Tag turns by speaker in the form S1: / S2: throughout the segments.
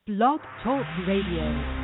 S1: Blog Talk Radio.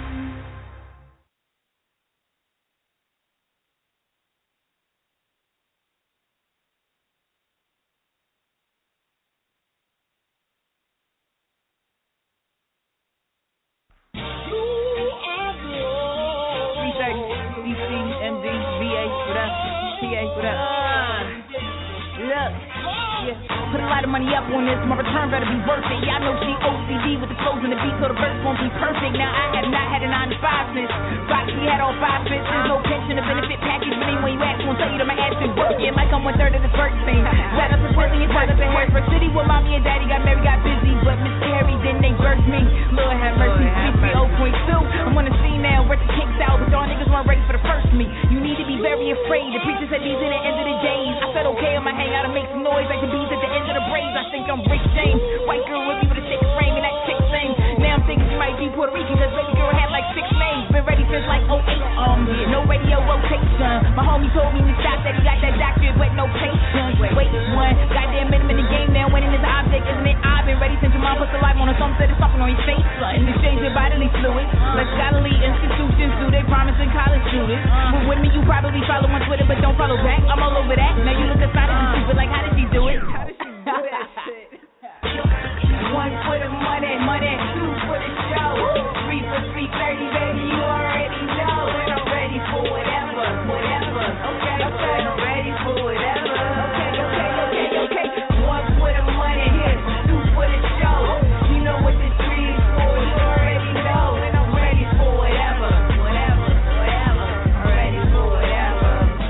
S2: Put a lot of money up on this, my return better be worth it. Y'all know she OCD with the flows and the beat, so the verse won't be perfect. Now I have not had a 9 to 5 since Foxy had all 5 fits. There's no pension or benefit package, but anyway you ask, won't tell you that my ass been working like I'm 1/3 of the first thing. Shout out to Philly and shout out to Harrisburg City, where mommy and daddy got married, got busy, but Miss Carrie, then they birthed me. Lord have mercy, 330.2. I'm on the scene now, working kinks out, but y'all niggas weren't ready for the first me. You need to be very afraid. The preacher said these are the end of the days. I said okay, I'ma hang out and make some noise like the bees at the end of the braids. I think I'm Rick James, white girl with me with a thick frame and that chick sing. Now I'm thinking she might be Puerto Rican, cause baby girl had like 6 names. Been ready since like '08. No radio rotation. My homie told me to stop that he got that doctorate but no patience. Wait, one goddamn minute in the game now, winning is an object, isn't it? I've been ready since your mom puts the life on her. Some said it's something on your face, son. Exchange your bodily fluids. Like scholarly institutions do they promising college students. But with me you probably follow on Twitter but don't follow back. I'm all over that. Now you look aside and stupid like how did she do it? How did she do that shit? 1 for the money, 2 for the show, 3 for 330, baby, you already know. And I'm ready for whatever. Okay, I'm ready for whatever. Okay. 1 for the money, 2 for the show. You know what the 3 is for, you already know. And I'm ready for whatever. I'm ready for whatever.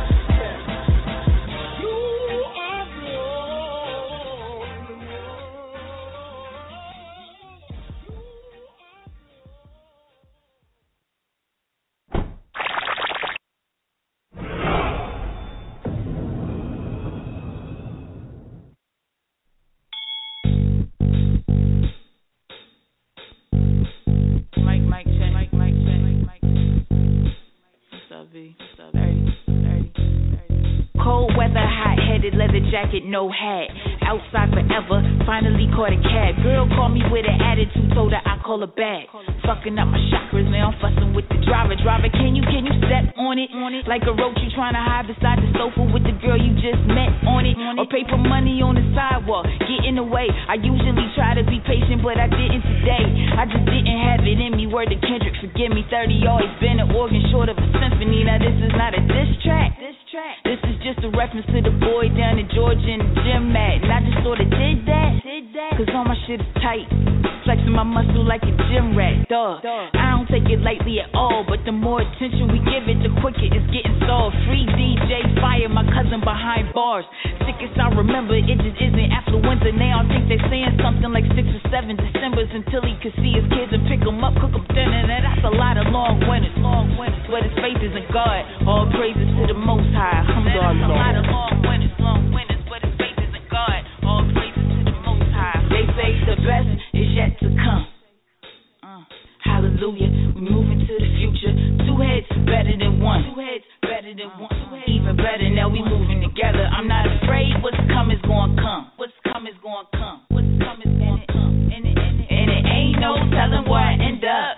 S2: Cold weather, hot-headed, leather jacket, no hat. Outside forever, finally caught a cab. Girl called me with an attitude, told her I call her back. Fucking up my chakras, now I'm fussing with the driver. Driver, can you step on it? Like a roach you trying to hide beside the sofa with the girl you just met on it. Or pay for money on the sidewalk, get in the way. I usually try to be patient, but I didn't today. I just didn't have it in me. Word to Kendrick, forgive me. 30 always been an organ short of a symphony. Now this is not a diss track. This is just a reference to the boy down in Georgia in the gym mat. And I just sorta did that. Cause all my shit is tight. Flexing my muscle like a gym rat. Duh. I don't take it lightly at all. But the more attention we give it, the quicker it's getting solved. Free DJ Fire, my cousin behind bars. Sickest I remember, it just isn't affluenza. Now I think they're saying something like 6 or 7 Decembers until he could see his kids and pick them up, cook them dinner. Now that's a lot of long winters. But his faith is in God. All praises to the Most High. Alhamdulillah. A lot of long winters, but his faith is in God. All praises to the Most High. They say the best is yet to come. Hallelujah, we moving to the future. 2 heads better than one. Even better, now we moving together. I'm not afraid what's come is gonna come. And it ain't no telling where I end up.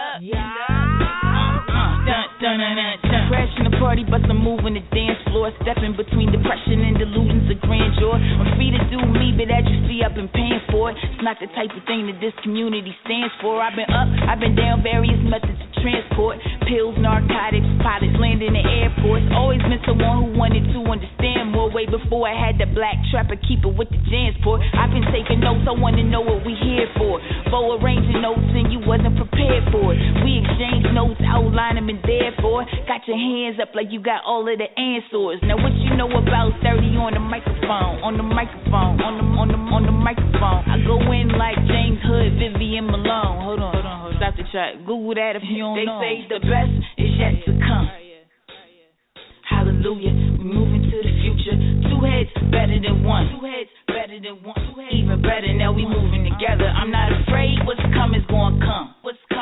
S2: Crashing the party, but I'm moving the dance floor. Stepping between depression and delusions of grandeur. I'm free to do me, but as you see, I've been paying for it. It's not the type of thing that this community stands for. I've been up, I've been down, various methods of transport. Pills, narcotics, pilots landing in airports. Always been someone who wanted to understand more. Way before I had the black trapper, keep it with the Jansport. I've been taking notes, I want to know what we here for. Bo arranging notes and you wasn't prepared for it. We exchange notes, outline them and therefore got your hands up like you got all of the answers. Now what you know about 30 on the microphone, on the microphone. I go in like James Hood, Vivian Malone. Hold on, stop the track. Google that if you don't know. They say the best is yet to come. Hallelujah, we moving to the future. 2 heads better than one. Even better, now we moving together. I'm not afraid what's come is gonna come.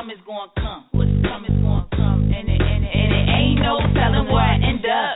S2: And it ain't no telling where I end up.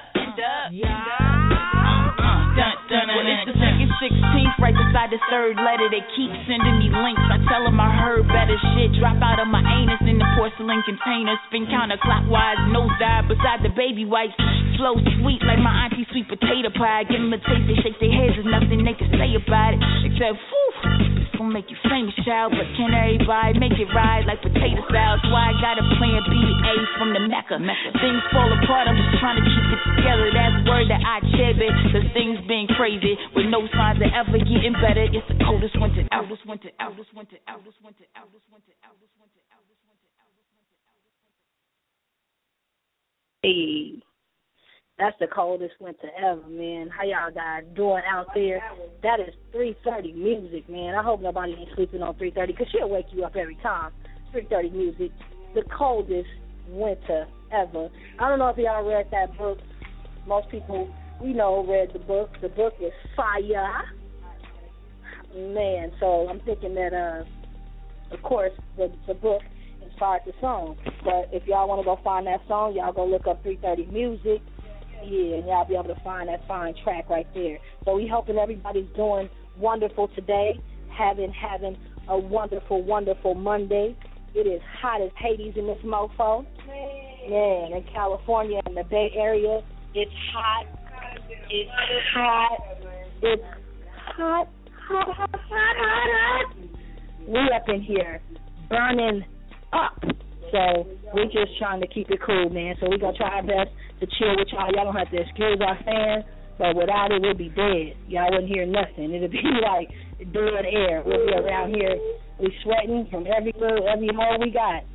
S2: Well, it's the second 16th right beside the third letter. They keep sending me links. I tell them I heard better the shit drop out of my anus in the porcelain container. Spin counterclockwise, nosedive beside the baby wipes. Flow sweet like my auntie sweet potato pie. Give them a taste, they shake their heads, there's nothing they can say about it. Except, whew, it's gonna make you famous, child. But can everybody make it ride like potato salad? That's why I got a plan B to A from the Mecca. Things fall apart, I'm just trying to keep it together. That's word that I cherish. Cause things been crazy with no signs of ever getting better. It's the coldest winter out.
S1: Hey, that's the coldest winter ever, man. How y'all guys doing out there? That is 3:30 music, man. I hope nobody ain't sleeping on 3:30 because she'll wake you up every time. 3:30 music, the coldest winter ever. I don't know if y'all read that book. Most people we know read the book. The book is fire. Man, so I'm thinking that, of course, the book inspired the song. But if y'all want to go find that song, y'all go look up 3:30 music. Yeah, and y'all be able to find that fine track right there. So we hoping everybody's doing wonderful today, having a wonderful, wonderful Monday. It is hot as Hades in this mofo. Man, in California, in the Bay Area, it's hot. It's hot. It's hot. We up in here burning up. So we're just trying to keep it cool, man. So we're going to try our best to chill with y'all. Y'all don't have to excuse our fan, but without it, we'll be dead. Y'all wouldn't hear nothing. It'll be like dead air. We'll be around here. We sweating from every hole we got.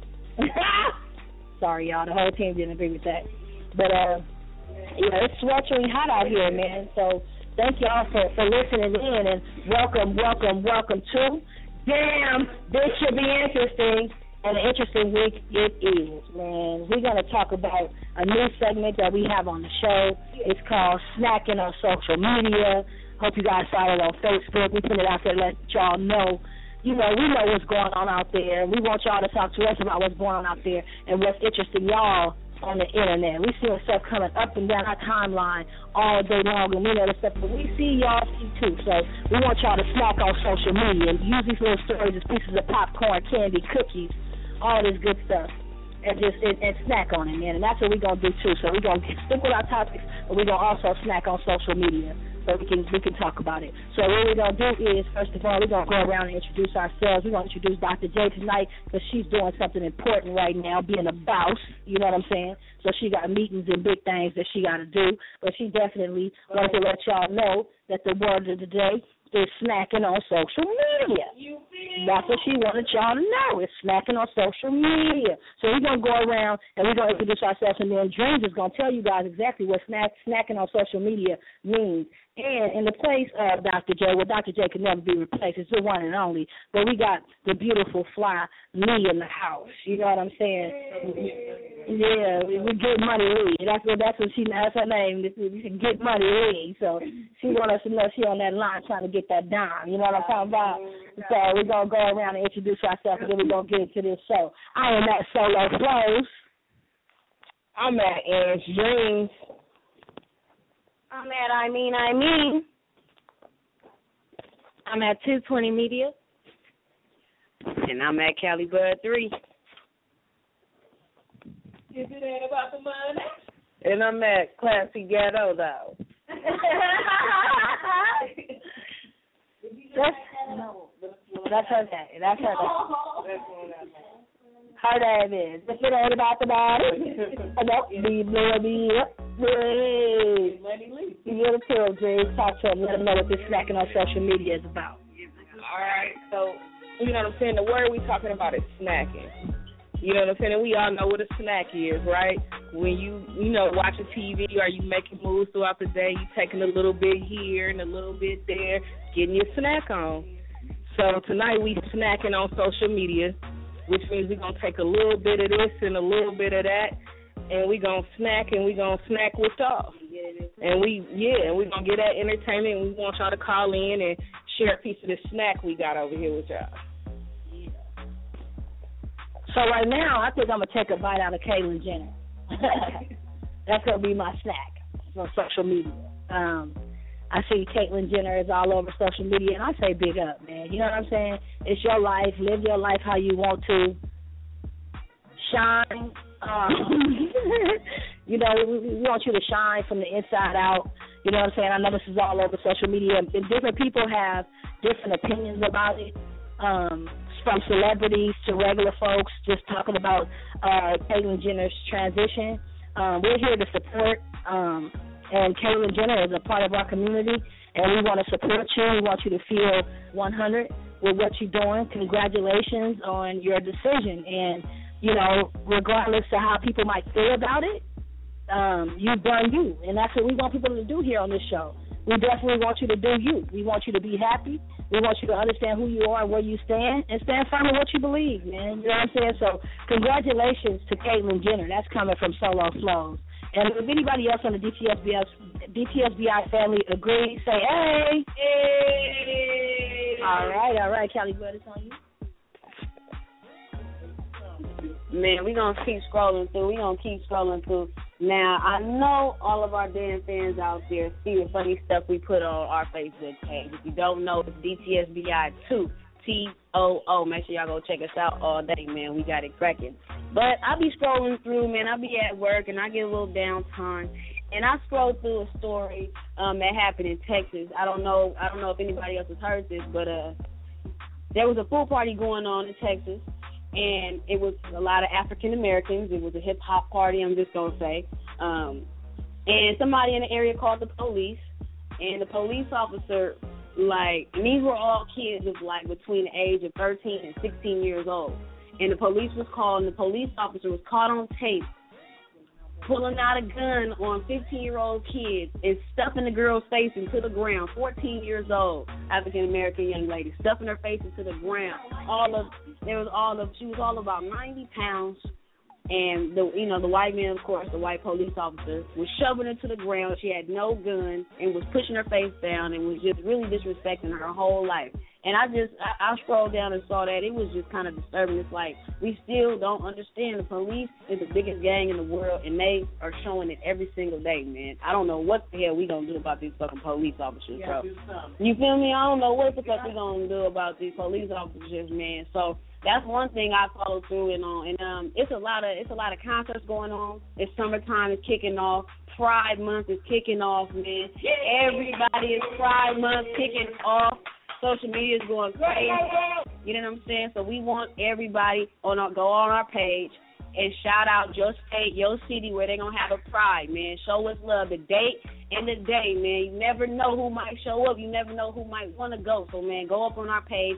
S1: Sorry, y'all. The whole team didn't agree with that. But, it's sweltering hot out here, man. So thank y'all for listening in, and welcome to Damn, this should be interesting, and an interesting week it is, man. We're going to talk about a new segment that we have on the show. It's called Snacking on Social Media. Hope you guys follow it on Facebook. We put it out there to let y'all know. You know, we know what's going on out there. We want y'all to talk to us about what's going on out there and what's interesting y'all on the internet. We see stuff coming up and down our timeline all day long, and we know the stuff, but we see y'all see too. So we want y'all to snack on social media and use these little stories as pieces of popcorn, candy, cookies, all this good stuff, and just and snack on it, man. And that's what we're gonna do too. So we're gonna stick with our topics, but we're gonna also snack on social media. So we can talk about it. So what we're going to do is, first of all, we're going to go around and introduce ourselves. We're going to introduce Dr. J tonight because she's doing something important right now, being a boss, you know what I'm saying? So she got meetings and big things that she got to do. But she definitely wanted to let y'all know that the word of the day is snacking on social media. That's what she wanted y'all to know, is snacking on social media. So we're going to go around and we're going to introduce ourselves, and then Dreams is going to tell you guys exactly what snacking on social media means. And in the place of Dr. J, well, Dr. J can never be replaced. It's the one and only. But we got the beautiful fly Lee in the house. You know what I'm saying? Yeah, we Get Money Lee. That's her name. We can Get Money Lee. So she wants us to know she on that line trying to get that dime. You know what I'm talking about? So we're going to go around and introduce ourselves, and then we're going to get into this show. I am at Solo Flows.
S3: I'm at Aaron's Dreams.
S1: I'm at I mean. I'm at 220 Media.
S3: And I'm at Cali Bud 3.
S4: Is it ain't about the money?
S3: And I'm at Classy Ghetto, though.
S1: That's her name. That's her name. Her name is. If it ain't about the money,
S4: Money Lee.
S1: You get a pill, Jay. Talk to him. Let him know what this snacking on social media is about.
S3: All right, so, you know what I'm saying? The word we talking about is snacking. You know what I'm saying? And we all know what a snack is, right? When you watching TV or you making moves throughout the day, you taking a little bit here and a little bit there, getting your snack on. So tonight we snacking on social media, which means we're going to take a little bit of this and a little bit of that, and we're going to snack with y'all. And we're going to get that entertainment, and we want y'all to call in and share a piece of the snack we got over here with y'all.
S1: So right now, I think I'm going to take a bite out of Caitlyn Jenner. That's going to be my snack on social media. I see Caitlyn Jenner is all over social media, and I say big up, man. You know what I'm saying? It's your life. Live your life how you want to. Shine. You know, we want you to shine from the inside out. You know what I'm saying? I know this is all over social media, and different people have different opinions about it, from celebrities to regular folks, just talking about Caitlyn Jenner's transition. We're here to support, and Caitlyn Jenner is a part of our community, and we want to support you. We want you to feel 100 with what you're doing. Congratulations on your decision, and, you know, regardless of how people might feel about it, you've done you, and that's what we want people to do here on this show. We definitely want you to do you. We want you to be happy. We want you to understand who you are and where you stand, and stand firm in what you believe, man. You know what I'm saying? So congratulations to Caitlyn Jenner. That's coming from Solo Flows. And if anybody else on the DTSBI family agrees, say, hey.
S3: Hey.
S1: All right, Callie Bud, it's on you.
S5: Man, we're going to keep scrolling through. Now, I know all of our damn fans out there see the funny stuff we put on our Facebook page. If you don't know, it's DTSBI2, TOO. Make sure y'all go check us out all day, man. We got it cracking. But I be scrolling through, man. I be at work, and I get a little downtime. And I scroll through a story that happened in Texas. I don't know if anybody else has heard this, but there was a pool party going on in Texas. And it was a lot of African Americans. It was a hip hop party, I'm just gonna say. And somebody in the area called the police, and the police officer, like, and these were all kids of like between the age of 13 and 16 years old. And the police was called, and the police officer was caught on tape pulling out a gun on 15-year-old kids and stuffing the girl's face into the ground. 14 years old, African American young lady, stuffing her face into the ground. She was all about 90 pounds, and the white man, of course, the white police officer, was shoving her to the ground. She had no gun and was pushing her face down and was just really disrespecting her whole life. And I scrolled down and saw that. It was just kind of disturbing. It's like, we still don't understand. The police is the biggest gang in the world, and they are showing it every single day, man. I don't know what the hell we going to do about these fucking police officers, bro. You feel me? I don't know what the fuck we going to do about these police officers, man. So that's one thing I follow through and it's a lot of concerts going on. It's summertime, it's kicking off. Pride Month is kicking off, man. Everybody is Pride Month kicking off. Social media is going crazy. You know what I'm saying? So we want everybody go on our page and shout out your state, your city, where they're going to have a pride, man. Show us love. The date and the day, man. You never know who might show up. You never know who might want to go. So, man, go up on our page,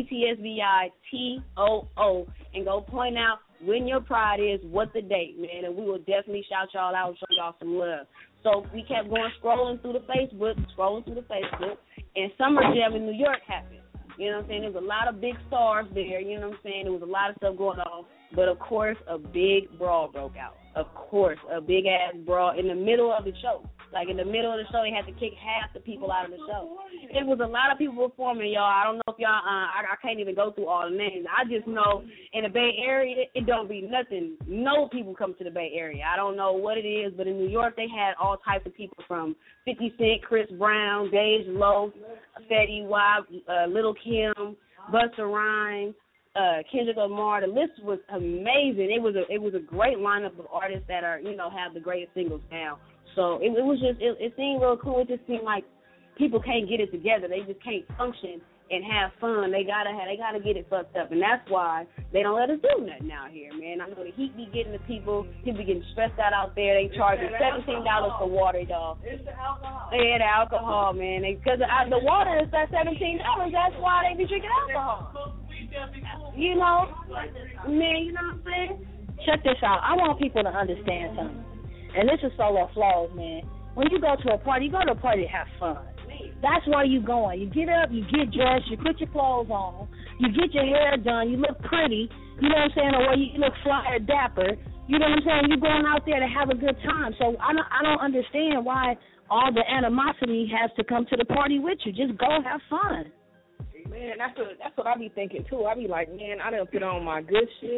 S5: DTSBI-TOO, and go point out when your pride is, what the date, man. And we will definitely shout y'all out and show y'all some love. So we kept scrolling through the Facebook, and Summer Jam in New York happened. You know what I'm saying? There was a lot of big stars there. You know what I'm saying? There was a lot of stuff going on. But, of course, a big brawl broke out. Of course, a big-ass brawl in the middle of the show. Like, in the middle of the show, they had to kick half the people out of the show. It was a lot of people performing, y'all. I don't know if y'all, I can't even go through all the names. I just know in the Bay Area, it don't be nothing. No people come to the Bay Area. I don't know what it is, but in New York, they had all types of people from 50 Cent, Chris Brown, Dej Loaf, Fetty Wap, Lil' Kim, Busta Rhymes, Kendrick Lamar. The list was amazing. It was a great lineup of artists that are, have the greatest singles now. So it was just, it seemed real cool. It just seemed like people can't get it together. They just can't function and have fun. They gotta get it fucked up, and that's why they don't let us do nothing out here, man. I know the heat be getting to people. People be getting stressed out there. They charge you $17 for water, dog. It's the alcohol. Yeah, the alcohol, man. Because the water is that $17. That's why they be drinking alcohol. You know, man. You know what I'm saying?
S1: Check this out. I want people to understand something. And this is Solo Flows, man. When you go to a party, you go to a party to have fun. That's why you going. You get up, you get dressed, you put your clothes on, you get your hair done, you look pretty, you know what I'm saying, or you look fly or dapper. You know what I'm saying? You're going out there to have a good time. So I don't understand why all the animosity has to come to the party with you. Just go have fun.
S3: Man, that's what I be thinking, too. I be like, man, I done put on my good shit.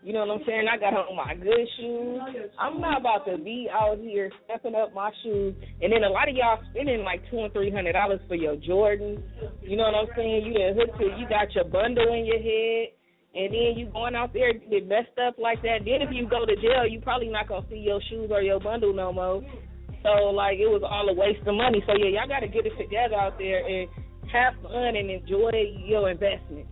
S3: You know what I'm saying? I got on my good shoes. I'm not about to be out here stepping up my shoes. And then a lot of y'all spending like $200 and $300 for your Jordans. You know what I'm saying? You done hooked it. You got your bundle in your head. And then you going out there to get messed up like that. Then if you go to jail, you probably not going to see your shoes or your bundle no more. So, like, it was all a waste of money. So, yeah, y'all got to get it together out there and have fun and enjoy your investment.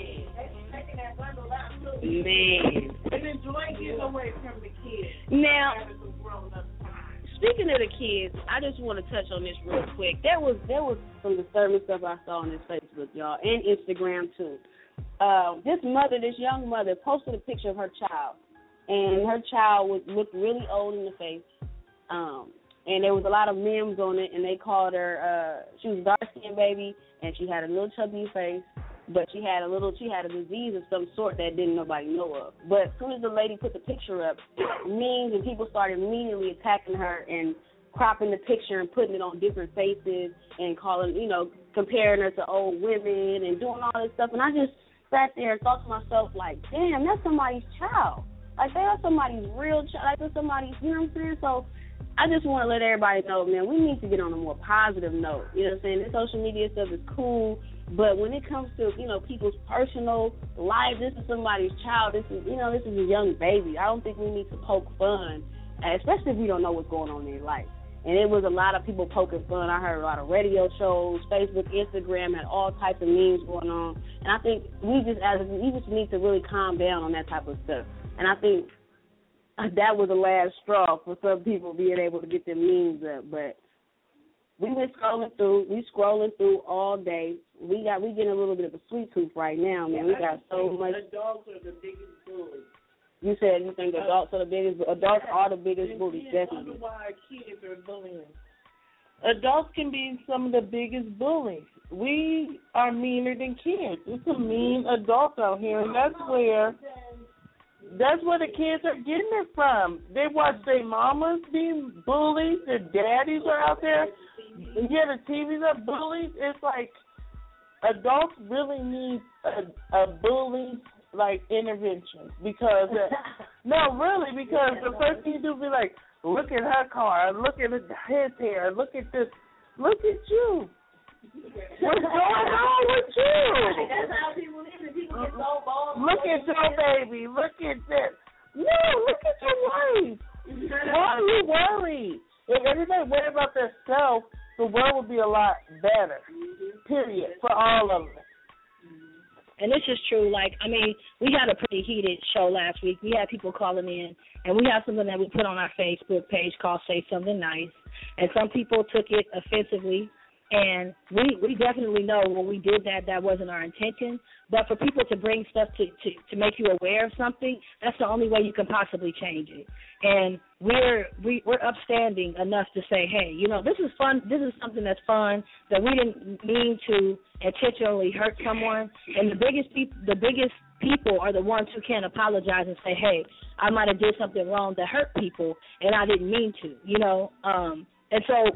S5: Man.
S4: And enjoy getting away from the kids.
S5: Now, speaking of the kids, I just want to touch on this real quick. There was some disturbing stuff I saw on this Facebook, y'all, and Instagram too. This young mother posted a picture of her child, and her child looked really old in the face. And there was a lot of memes on it, and they called her. She was a dark-skinned baby, and she had a little chubby face. But she had a disease of some sort that didn't nobody know of. But as soon as the lady put the picture up, memes and people started immediately attacking her and cropping the picture and putting it on different faces and comparing her to old women and doing all this stuff. And I just sat there and thought to myself, like, damn, that's somebody's child. Like, that's somebody's real child. Like, that's somebody's, you know what I'm saying? So I just want to let everybody know, man, we need to get on a more positive note. You know what I'm saying? This social media stuff is cool. But when it comes to, people's personal life, this is somebody's child. This is a young baby. I don't think we need to poke fun, especially if we don't know what's going on in their life. And it was a lot of people poking fun. I heard a lot of radio shows, Facebook, Instagram, had all types of memes going on. And I think we just need to really calm down on that type of stuff. And I think that was the last straw for some people being able to get their memes up. But we've been scrolling through all day. We getting a little bit of a sweet tooth right now, man. We got so much.
S4: Adults are the biggest bullies.
S5: You said you think adults are the biggest. Adults are the biggest bullies, definitely.
S4: Wonder why kids are bullying. Adults can be some of the biggest bullies. We are meaner than kids. It's some mean adults out here, and that's where the kids are getting it from. They watch their mamas being bullied, their daddies are out there. Yeah, the TVs are bullies. It's like adults really need a bully intervention because because the first thing you do is be like, look at her car, look at his hair, look at this, look at you. What's going on with you?
S5: That's how people live. People get so bold.
S4: Look at your baby. Look at this. No, look at your wife. Why are you worried? If everybody worried about themselves, the world would be a lot better. Period. For all of us.
S1: And this is true. We had a pretty heated show last week. We had people calling in, and we have something that we put on our Facebook page called Say Something Nice. And some people took it offensively. And we definitely know when we did that wasn't our intention. But for people to bring stuff to make you aware of something, that's the only way you can possibly change it. And we're upstanding enough to say, hey, this is fun. This is something that's fun, that we didn't mean to intentionally hurt someone. And the biggest people are the ones who can apologize and say, hey, I might have did something wrong that hurt people, and I didn't mean to. And so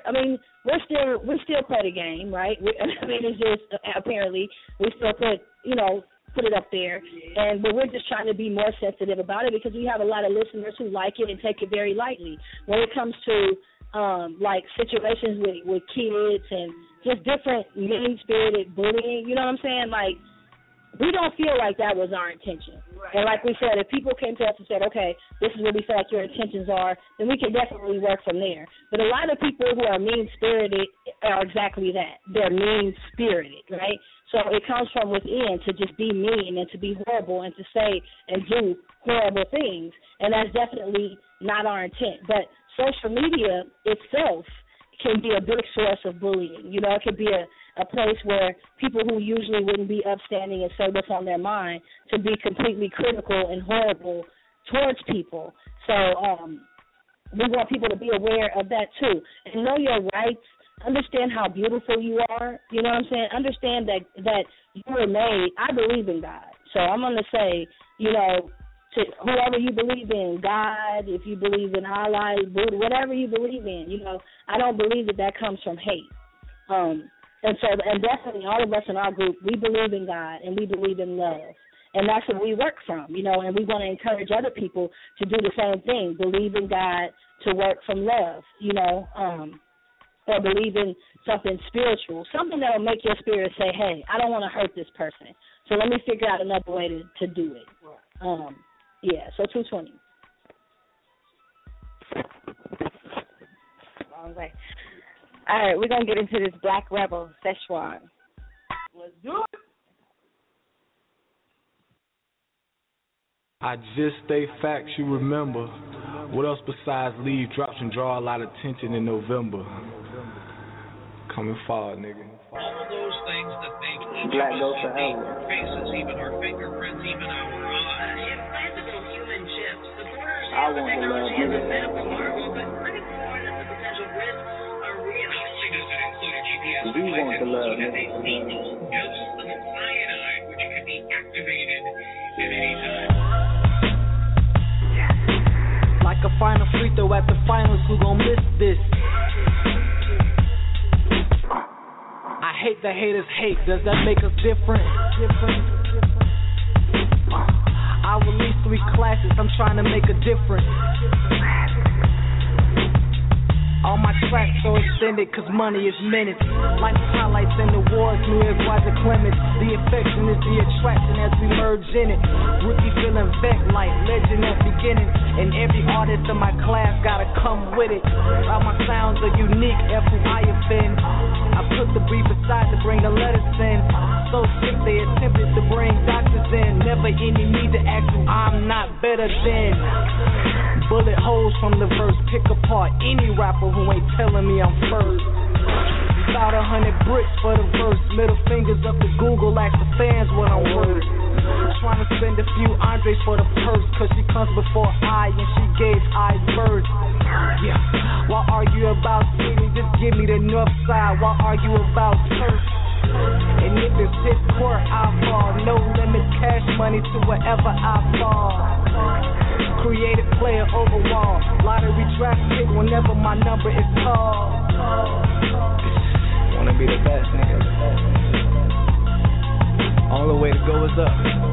S1: we still play the game, right? It's just apparently we still put it up there, but we're just trying to be more sensitive about it because we have a lot of listeners who like it and take it very lightly. When it comes to situations with kids and just different mean-spirited bullying, you know what I'm saying? We don't feel like that was our intention. Right. And like we said, if people came to us and said, okay, this is what we feel like your intentions are, then we can definitely work from there. But a lot of people who are mean-spirited are exactly that. They're mean-spirited, right? So it comes from within to just be mean and to be horrible and to say and do horrible things. And that's definitely not our intent. But social media itself can be a big source of bullying. It could be a place where people who usually wouldn't be upstanding and say what's on their mind to be completely critical and horrible towards people. So we want people to be aware of that too. And know your rights. Understand how beautiful you are. You know what I'm saying? Understand that you were made. I believe in God. So I'm going to say, to whoever you believe in, God, if you believe in Allah, Buddha, whatever you believe in, I don't believe that comes from hate. And definitely all of us in our group, we believe in God and we believe in love. And that's what we work from, you know, and we want to encourage other people to do the same thing, believe in God, to work from love, you know, or believe in something spiritual, something that will make your spirit say, hey, I don't want to hurt this person, so let me figure out another way to do it. Yeah, so 220.
S2: All right. All right, we're going to get into this Black Rebel, Szechuan.
S4: Let's do it.
S6: I just stay facts you remember. What else besides leave drops and draw a lot of attention in November? Coming forward, nigga.
S7: All of those things that make each
S8: Black
S7: of
S8: goes
S7: us
S8: to
S7: unique,
S8: hell.
S7: our faces, even our fingerprints, even our eyes.
S9: Implantable human chips. Supporters
S8: I
S9: use the
S8: want to love
S9: technology as a
S8: niggas.
S9: medical marvel, but critics warn that the potential risks are real.
S7: Not only does it include a GPS
S8: We
S7: device,
S8: want
S7: it
S8: to love
S7: also has a
S8: niggas.
S7: lethal dose of cyanide, which can be activated at any time.
S10: Like a final free throw at the finals, who gon' miss this? I hate the haters hate, does that make us different? I release 3 classes, I'm trying to make a difference. All my tracks so extended, cause money is minutes. Life highlights in the wars, New Year's Roger Clemens. The affection is the attraction as we merge in it. Rookie feeling vet like legend at beginning. And every artist in my class gotta come with it. All my sounds are unique, F.U.I. offend. I put the brief aside to bring the letters in. So sick they attempted to bring doctors in. Never any need to ask you, I'm not better than. Bullet holes from the verse, pick apart any rapper who ain't telling me I'm first. About 100 bricks for the verse, middle fingers up to Google, ask the fans what I'm worth. Trying to spend a few Andres for the purse, cause she comes before I and she gave I birth. Yeah, why argue about city, just give me the north side, why argue about turf? And if it's his court, I fall, no limit, cash money to wherever I fall. Creative player overall, lottery draft pick whenever my number is called.
S6: Wanna be the best, nigga. Only way to go is up.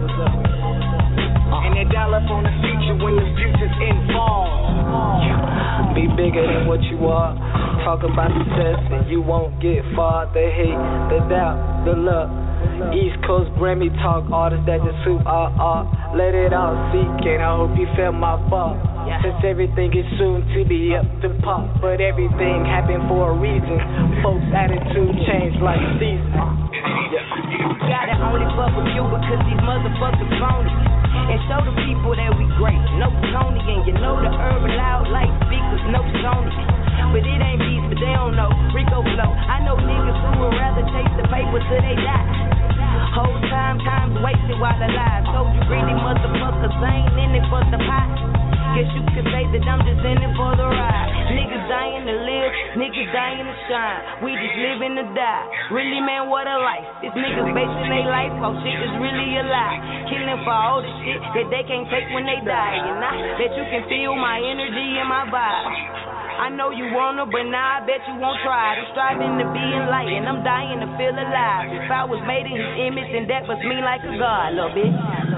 S10: And that dollar on the future when the future's involved.
S8: Be bigger than what you are. Talk about success and you won't get far. The hate, the doubt, the luck. East Coast Grammy talk, artists that just suit our art. Let it all seek in, I hope you feel my fault. Since everything is soon to be up to pop, but everything happened for a reason. Folks' attitude changed like seasons.
S2: Gotta only fuck with you because these motherfuckers phony. And show the people that we great. No Tony, and you know the urban loud light speakers, no Sony. But it ain't beats, but they don't know. Rico flow. I know niggas who would rather chase the paper till they die. Whole time's wasted while alive. Told you greedy motherfuckers ain't in it for the pot. Guess you could say that I'm just in it for the ride. Niggas dying to live, niggas dying to shine. We just living to die. Really, man, what a life. These niggas basing their life off shit is really a lie. Killing for all the shit that they can't take when they die. And I bet you can feel my energy and my vibe. I know you wanna, but now I bet you won't try. I'm striving to be enlightened, I'm dying to feel alive. If I was made in his image, then that must mean like a god, little bitch.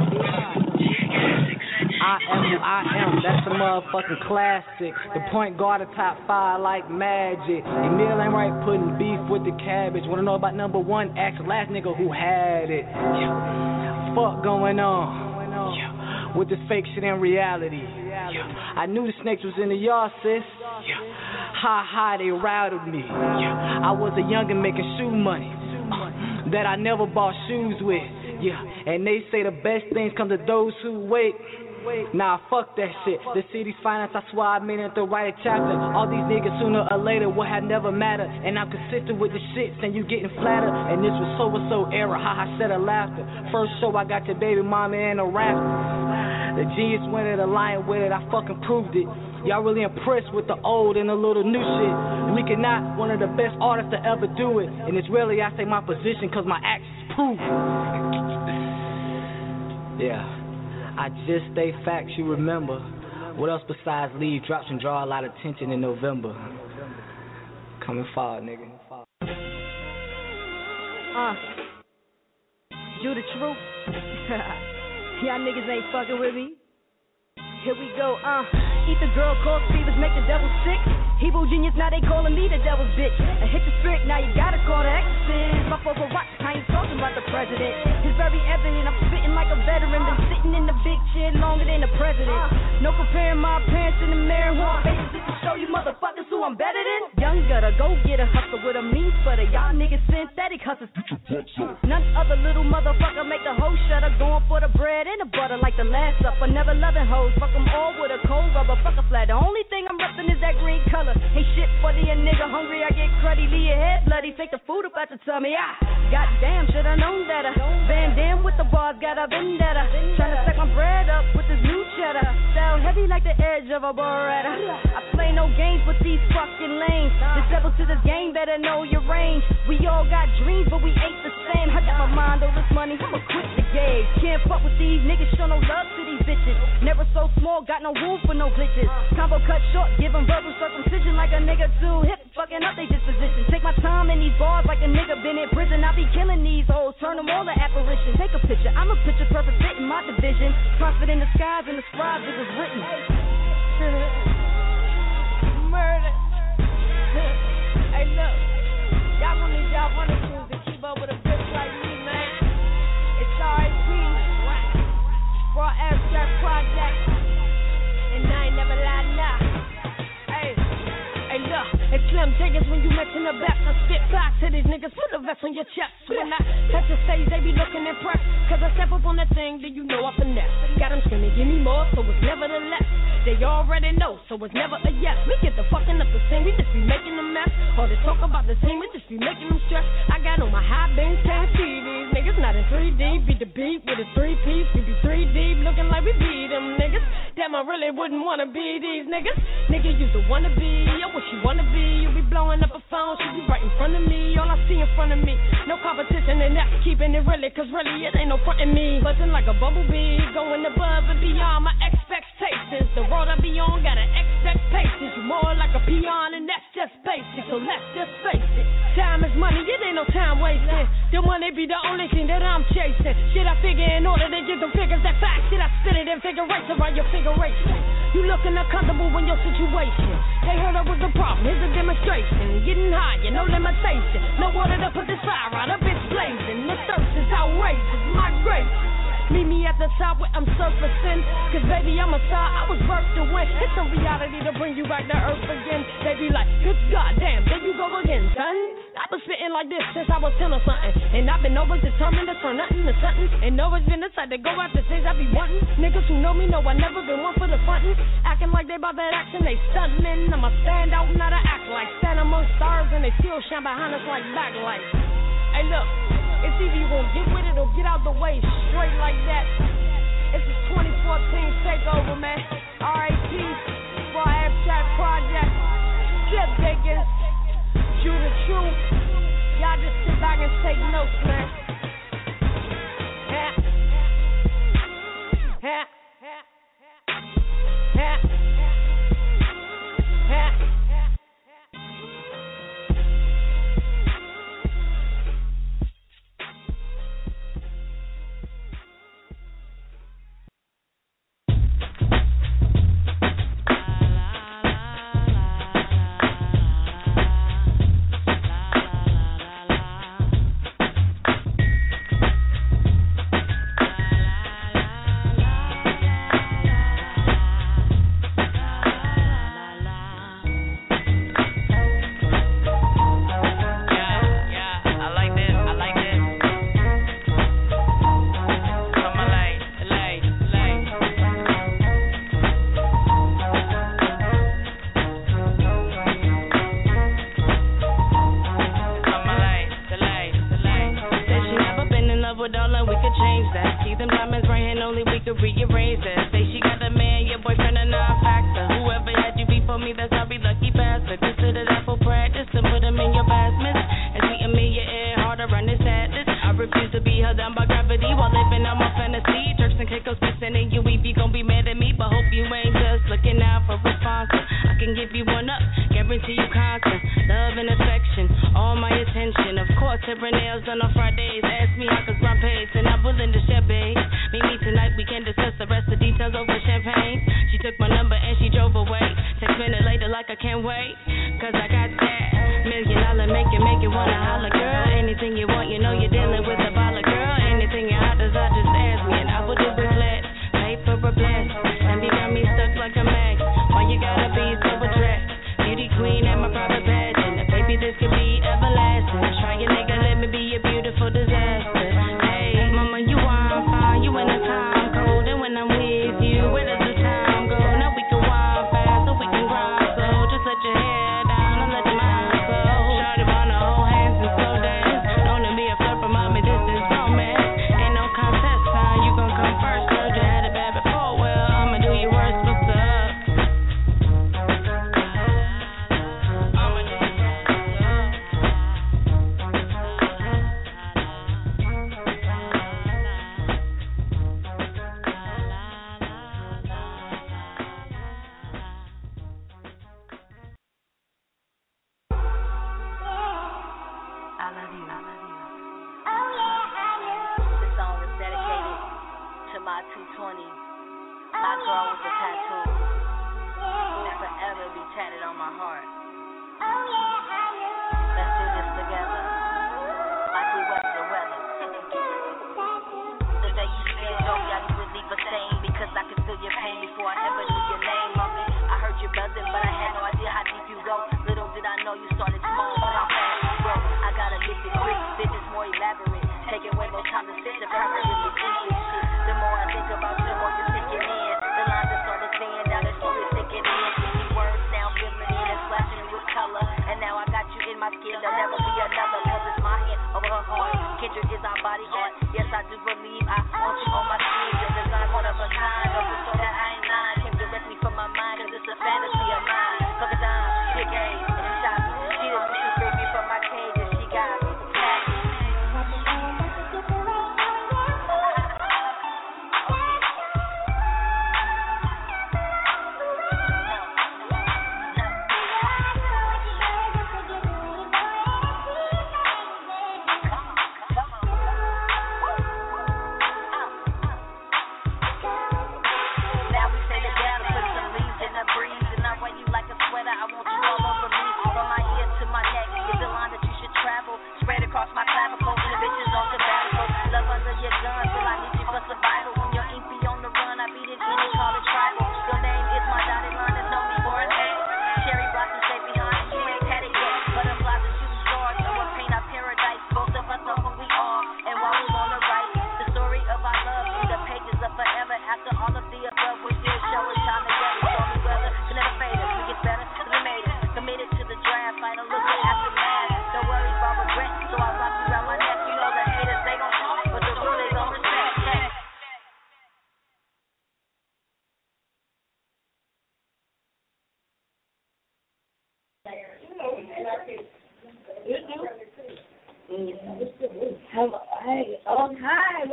S10: I am who I am, that's a motherfucking classic. The point guard of top 5 like magic. Emil ain't right putting beef with the cabbage. Wanna know about number 1? Ask the last nigga who had it. Fuck going on with this fake shit in reality. I knew the snakes was in the yard, sis. Ha, they routed me. I was a youngin' making shoe money that I never bought shoes with. And they say the best things come to those who wait. Nah, fuck that shit. The city's finance, I swear I mean it to write a chapter. All these niggas sooner or later will have never mattered. And I'm consistent with the shit, and you getting flattered. And this was so era, haha, said a laughter. First show I got your baby mama in a rapper. The genius went it, aligned with it, I fucking proved it. Y'all really impressed with the old and the little new shit. We cannot, one of the best artists to ever do it. And it's really, I say my position, cause my actions prove it. Yeah. I just stay facts you remember. What else besides leave drops and draw a lot of attention in November? Coming forward, nigga.
S2: You the truth. Y'all niggas ain't fucking with me. Here we go, eat the girl, cause fevers make the devil sick. Hebrew genius, now they calling me the devil's bitch. I hit the spirit, now you gotta call the exorcist. My folks will rock, I ain't talking about the president. It's very evident, I'm spitting like a veteran. Been sitting in the big chair longer than the president. No comparing my appearance in the mirror. Who I'm basically to show you motherfuckers who I'm better than. Young gutter, go get a hustle with a mean sputter. Y'all niggas synthetic hustlers. None other little motherfucker make the whole shutter. Going for the bread and the butter like the last supper. Never loving hoes, fuck them all with a cold rubber. Fuck a flat, the only thing I'm repping is that green color. Ain't shit funny, a nigga hungry, I get cruddy. Leave your head bloody, take the food up out your tummy. Goddamn, shoulda known better. Van Damme with the bars, got a vendetta. Tryna stack my bread up with this new cheddar. Sound heavy like the edge of a Beretta. I play no games with these fucking lanes. The devil to this game, better know your range. We all got dreams, but we ain't the same. I got my mind over this money, I'ma quit the game. Can't fuck with these niggas, show no love to these bitches. Never so small, got no room for no glitches. Combo cut short, give them verbal circumcision like a nigga too hip, fucking up they disposition. Take my time in these bars like a nigga been in prison. I be killing these hoes, turn them all to apparitions. Take a picture, I'm a picture perfect fit in my division. Prophet in the skies and the scribes, it was written. Murder. Hey look, y'all gonna need y'all running shoes to keep up with a bitch like me, man. It's R.I.P. For Abstract Project. And I ain't never lied now. Hey look, it's Slim Jiggers when you mention the best. I spit back to these niggas, put a vest on your chest. When I touch the stage, they be looking impressed. Cause I step up on that thing, then you know I finesse. Got them screaming, give me more, so it's nevertheless. They already know, so it's never a yes. We get the fucking up the same, we just be making a mess. All they talk about the same, we just be making them stress. I got on my high beams, can't see these niggas. Not in 3D, beat the beat with a 3-piece. We be 3D, looking like we beat them niggas. Damn, I really wouldn't wanna be these niggas. Nigga, you the wanna be, I wish you wanna be. You be blowing up a phone, she be right in front of me. All I see in front of me, no competition and that's keeping it really. Cause really it ain't no frontin' me. Buzzing like a bumblebee, going above and beyond my expectations. The road I be on got an expectations. You more like a peon and that's just basic. So let's just face it, time is money, it ain't no time wasting. The money be the only thing that I'm chasing. Shit I figure in order to get the figures that fact. Shit I spin it in figure eights around your figuration. You looking uncomfortable in your situation. They heard I was a problem, here's a demonstration. Getting higher, no limitation. No water to put this fire out, a bitch blazing. The thirst is outrageous, my grace. Meet me at the top where I'm surfacing. Cause baby, I'm a star, I was birthed to win. It's a reality to bring you back to earth again. They be like, good goddamn, there you go again, son. I've been spitting like this since I was 10 or something. And I've been always determined to turn nothing to something. And always been the type to go after things I be wanting. Niggas who know me know I never been one for the frontin'. Acting like they bout that action, they stuntmen. I'ma stand out, not to act like stand among stars. And they still shine behind us like backlights. Hey look, it's either you gon' get with it or get out the way straight like that. It's a 2014 takeover, man. R.I.P. for Abstract Project. Slim Jiggers, Jew the Truth. Y'all just sit back and take notes, man. Yeah. Yeah. Yeah. Yeah.
S11: Nails on Fridays, ask me how cause my pace, and I'm willing to share, babe. Meet me tonight, we can can't wait, cause I got that $1 million make it wanna holler, girl. Anything you want, you know you're dealing with a baller, girl. Anything you out does, I just ask me, and I will do it flat. Pay for a blast, and you got me stuck like a mag. Why you gotta be so attractive? Beauty queen and my private pageant. Baby, this could be everlasting. Try your nigga, let me be a beautiful disaster. Hey, mama, you want fine, you in a time cold, and when I'm with you, where does the time go? Now we can wild fast, so we can grind slow. Just let your hair down and let your mind flow. Shorty wanna hold hands and slow dance. Known to be a flirt, but mommy, this is romance. Ain't no contest time, you gon' come first. Heard you had it bad before, well, I'ma do your worst, what's up?
S12: This song is dedicated to my 220, my girl with the tattoo. Will forever be tatted on my heart. Let's do this together, like we weather the weather. The day you said go, y'all you would leave a stain, because I can feel your pain before I ever knew your name, mommy. I heard you buzzing, but I had no idea how deep you go. Little did I know you started small, but how fast you grow. I got addicted quick, business more elaborate. Taking way more time to sit and permanently into shit. The more I think about you, the more you're sinking in. The lines that started seeing, now they're slowly sinking in. These words now filling in and splashing with color. And now I got you in my skin, there'll never be another. Cause it's my hand over her heart. Kendrick is our body art. Yes, I do believe I want you on my sleeve. Your design one of a kind. Don't so that I ain't lying. Came directly from my mind, cause it's a fantasy of mine. Fuck a dime, she gave and shot me. She didn't wish you freed me from my cage, and she got me.
S1: Hey, oh, hi.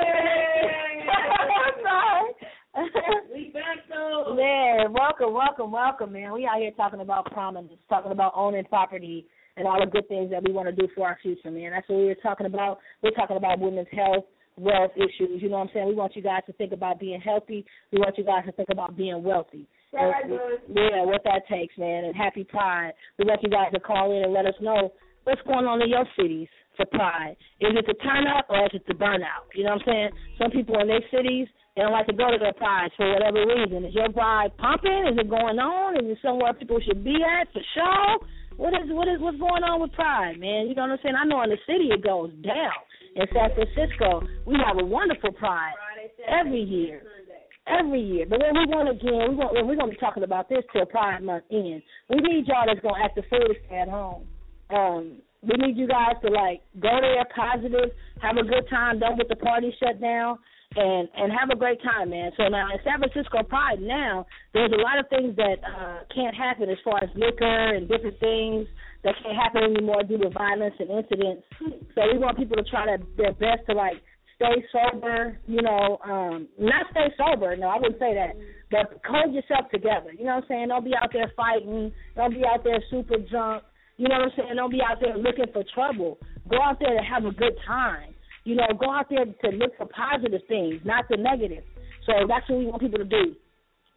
S1: We back though. Man, welcome, man. We out here talking about prominence, talking about owning property and all the good things that we want to do for our future, man. That's what we're talking about. We're talking about women's health, wealth issues. You know what I'm saying? We want you guys to think about being healthy. We want you guys to think about being wealthy. Yeah, what that takes, man. And happy Pride. We want you guys to call in and let us know what's going on in your cities for Pride. Is it the turn up or is it the burnout? You know what I'm saying? Some people in their cities, they don't like to go to their Prides for whatever reason. Is your Pride pumping? Is it going on? Is it somewhere people should be at for show? What's going on with Pride, man? You know what I'm saying? I know in the city it goes down. In San Francisco, we have a wonderful Pride every year. But when we want again, we're going to be talking about this till Pride Month ends. We need y'all that's going to act the fool to stay at home. We need you guys to, go there positive, have a good time, don't get the party shut down, and have a great time, man. So now in San Francisco Pride now, there's a lot of things that can't happen as far as liquor and different things that can't happen anymore due to violence and incidents. So we want people to try their best to, stay sober, not stay sober, no, I wouldn't say that, but hold yourself together. You know what I'm saying? Don't be out there fighting. Don't be out there super drunk. You know what I'm saying? Don't be out there looking for trouble. Go out there to have a good time. Go out there to look for positive things, not the negative. So that's what we want people to do.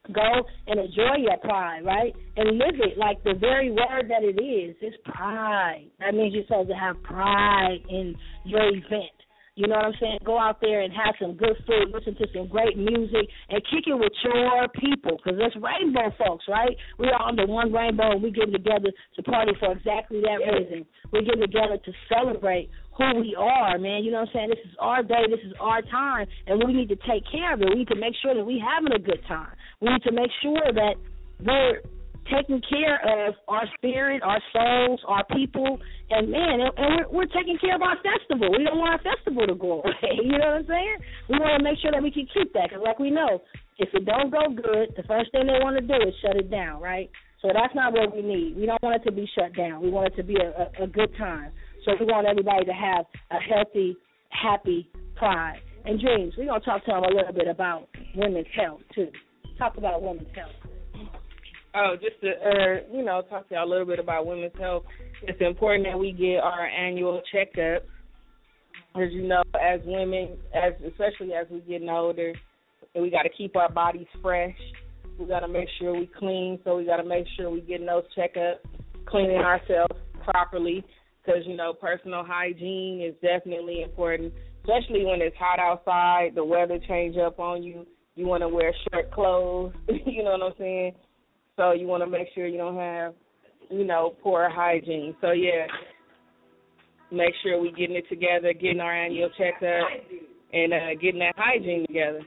S1: Go and enjoy your pride, right? And live it like the very word that it is. It's pride. That means you're supposed to have pride in your event. You know what I'm saying? Go out there and have some good food, listen to some great music, and kick it with your people, because it's rainbow folks, right? We are under one rainbow, and we get together to party for exactly that reason. We get together to celebrate who we are, man. You know what I'm saying? This is our day. This is our time, and we need to take care of it. We need to make sure that we're having a good time. We need to make sure that we're taking care of our spirit, our souls, our people, and we're taking care of our festival. We don't want our festival to go away. You know what I'm saying? We want to make sure that we can keep that, because like we know, if it don't go good, the first thing they want to do is shut it down, right? So that's not what we need. We don't want it to be shut down. We want it to be a good time. So we want everybody to have a healthy, happy pride. And Dreams, we're going to talk to them a little bit about women's health, too. Talk about women's health.
S3: Oh, just to, talk to y'all a little bit about women's health. It's important that we get our annual checkups. As you know, as women, especially as we're getting older, and we got to keep our bodies fresh. We got to make sure we clean, so we got to make sure we getting those checkups, cleaning ourselves properly, because, personal hygiene is definitely important, especially when it's hot outside, the weather change up on you. You want to wear short clothes, you know what I'm saying? So you want to make sure you don't have, poor hygiene. So, yeah, make sure we getting it together, getting our annual checkup, and getting that hygiene together.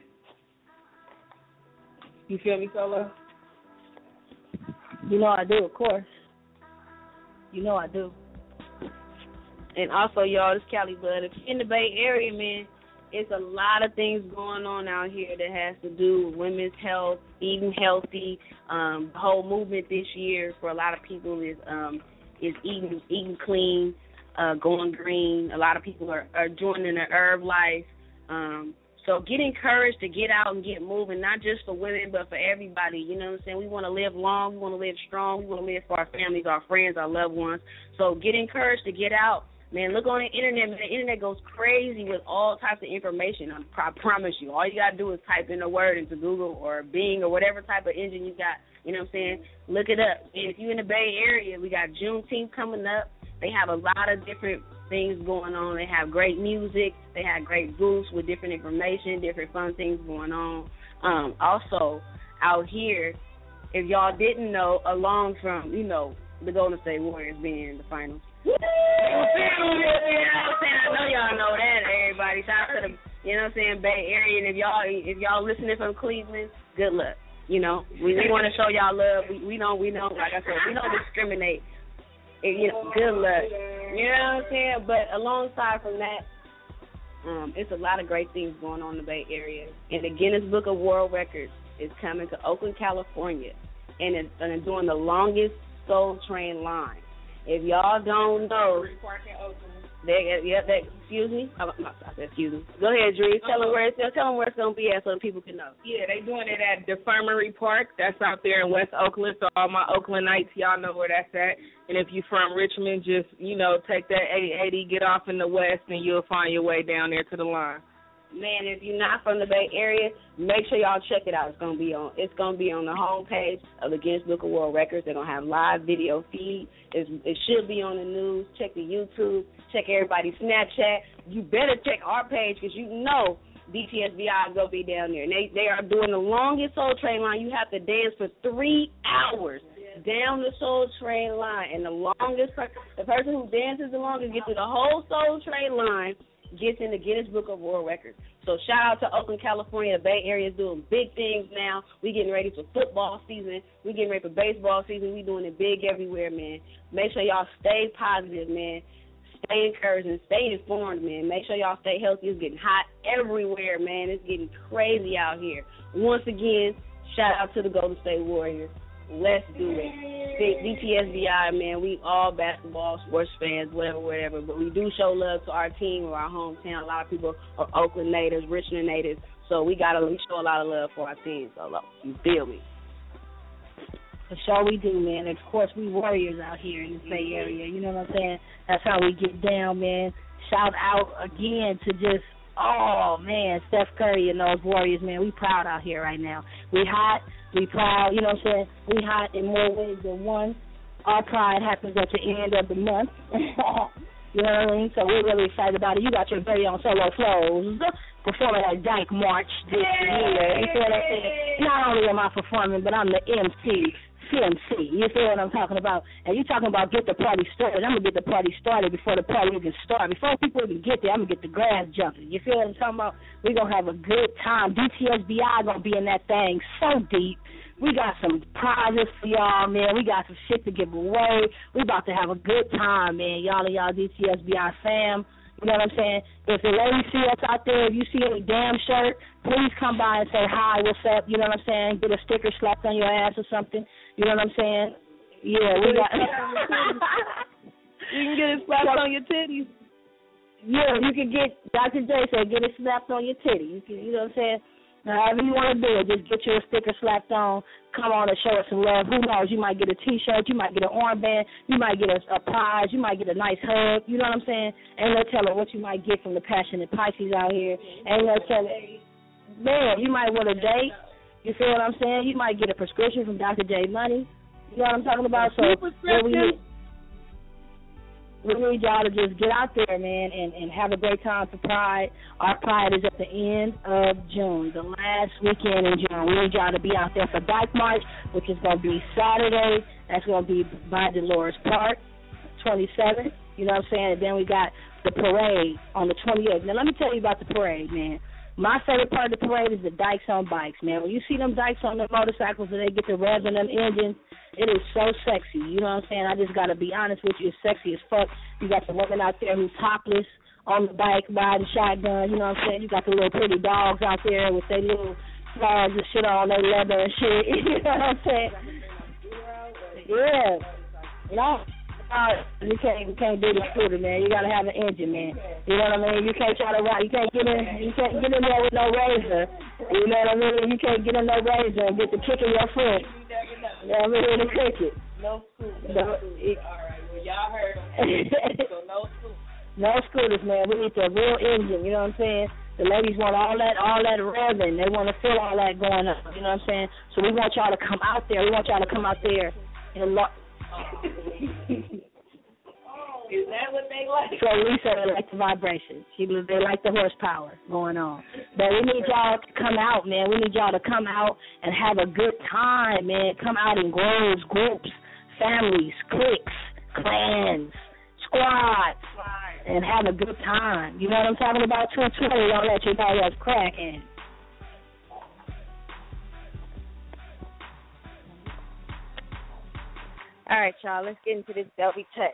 S3: You feel me, Solo?
S1: You know I do, of course. You know I do.
S5: And also, y'all, this Cali Bud. If you're in the Bay Area, man, it's a lot of things going on out here that has to do with women's health, eating healthy. The whole movement this year for a lot of people is eating clean, going green. A lot of people are joining the herb life. So get encouraged to get out and get moving, not just for women but for everybody. You know what I'm saying? We want to live long. We want to live strong. We want to live for our families, our friends, our loved ones. So get encouraged to get out. Man, look on the internet. Man, the internet goes crazy with all types of information. I promise you. All you got to do is type in a word into Google or Bing or whatever type of engine you got. You know what I'm saying? Look it up. And if you're in the Bay Area, we got Juneteenth coming up. They have a lot of different things going on. They have great music. They have great booths with different information, different fun things going on. Also, out here, if y'all didn't know, along from, the Golden State Warriors being in the finals, you know what I'm saying? I know y'all know that, everybody. Shout out to the, Bay Area. And if y'all listening from Cleveland, good luck. We want to show y'all love. We don't, like I said, we don't discriminate. Good luck. You know what I'm saying? But alongside from that, it's a lot of great things going on in the Bay Area. And the Guinness Book of World Records is coming to Oakland, California, and it's doing the longest Soul Train line. If y'all don't know, excuse me. Excuse me. Go ahead, Drew. Tell them where it's gonna be at so people can know.
S3: Yeah, they doing it at Defirmary Park. That's out there in West Oakland. So all my Oaklandites, y'all know where that's at. And if you're from Richmond, just take that 880, get off in the west, and you'll find your way down there to the line.
S5: Man, if you're not from the Bay Area, make sure y'all check it out. It's gonna be on the homepage of the Guinness Book of World Records. They're gonna have live video feed. It should be on the news. Check the YouTube. Check everybody's Snapchat. You better check our page because DTSBI is gonna be down there. And they are doing the longest Soul Train line. You have to dance for 3 hours down the Soul Train line, and the person who dances the longest gets through the whole Soul Train line, gets in the Guinness Book of World Records. So shout out to Oakland, California. The Bay Area is doing big things now. We getting ready for football season. We getting ready for baseball season. We doing it big everywhere, man. Make sure y'all stay positive, man. Stay encouraged and stay informed, man. Make sure y'all stay healthy. It's getting hot everywhere, man. It's getting crazy out here. Once again, shout out to the Golden State Warriors. Let's do it. DTSBI, man, we all basketball, sports fans, whatever. But we do show love to our team or our hometown. A lot of people are Oakland natives, Richmond natives. So we show a lot of love for our team. So you feel me?
S1: For sure we do, man. And, of course, we warriors out here in the Bay Area. You know what I'm saying? That's how we get down, man. Shout out again to just Oh, man, Steph Curry and those Warriors, man, we proud out here right now. We hot, we proud, you know what I'm saying? We hot in more ways than one. Our pride happens at the end of the month. You know what I mean? So we're really excited about it. You got your very own solo flows performing at Dyke March this year. You feel what I'm saying? Not only am I performing, but I'm the MC. You feel what I'm talking about? And you talking about get the party started. I'm going to get the party started before the party even start. Before people even get there, I'm going to get the grass jumping. You feel what I'm talking about? We're going to have a good time. DTSBI going to be in that thing so deep. We got some prizes for y'all, man. We got some shit to give away. We about to have a good time, man. Y'all and y'all DTSBI fam. You know what I'm saying? If the ladies see us out there, if you see any damn shirt, please come by and say hi, what's up? You know what I'm saying? Get a sticker slapped on your ass or something. You know what I'm saying? Yeah, we got.
S3: You can get it slapped on your titties.
S1: Yeah, you can get. Dr. J said get it slapped on your titty. You know what I'm saying? However you want to do it, just get you a sticker slapped on. Come on and show us some love. Who knows? You might get a T-shirt. You might get an armband. You might get a prize. You might get a nice hug. You know what I'm saying? Ain't no telling what you might get from the passionate Pisces out here. Ain't no telling. Man, you might want a date. You feel what I'm saying? You might get a prescription from Dr. J Money. You know what I'm talking about? So we need y'all to just get out there, man, and have a great time for Pride. Our Pride is at the end of June, the last weekend in June. We need y'all to be out there for Dyke March, which is going to be Saturday. That's going to be by Dolores Park, 27th. You know what I'm saying? And then we got the parade on the 28th. Now, let me tell you about the parade, man. My favorite part of the parade is the dykes on bikes, man. When you see them dykes on the motorcycles and they get the revs in them engines, it is so sexy. You know what I'm saying? I just got to be honest with you. It's sexy as fuck. You got the women out there who topless on the bike riding shotgun. You know what I'm saying? You got the little pretty dogs out there with their little flags and shit on their leather and shit. You know what I'm saying? Yeah. You know? You can't do the scooter, man. You gotta have an engine, man. You know what I mean? You can't try to ride. You can't get in there with no razor. You know what I mean? You can't get in no razor and get the kick in your foot. You know what I mean? The cricket.
S3: No scooters. All right. Well, y'all heard them. So no scooters.
S1: No scooters, man. We need the real engine. You know what I'm saying? The ladies want all that revving. They want to feel all that going up. You know what I'm saying? So we want y'all to come out there. We want y'all to come out there and
S3: Is that what they like?
S1: So Lisa, they like the vibration. They like the horsepower going on. But we need y'all to come out, man. We need y'all to come out and have a good time, man. Come out in groves, groups, families, cliques, clans, squads, and have a good time. You know what I'm talking about? 220, don't let you know that's cracking.
S5: All right, y'all, let's get into this Delby check.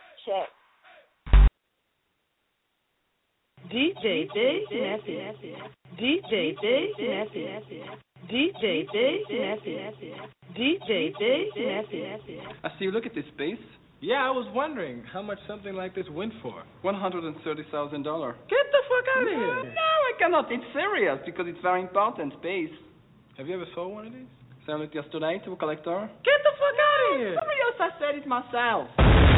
S3: DJ Big Messy. DJ Big Messy. DJ Big Messy. DJ Big Messy.
S13: I see you look at this space.
S6: Yeah, I was wondering how much something like this went for.
S13: $130,000.
S6: Get the fuck out of here.
S13: No, I cannot. It's serious because it's very important space.
S6: Have you ever sold one of these?
S13: Sell it yesterday to a collector.
S6: Get the fuck out of here.
S13: Somebody else has said it myself.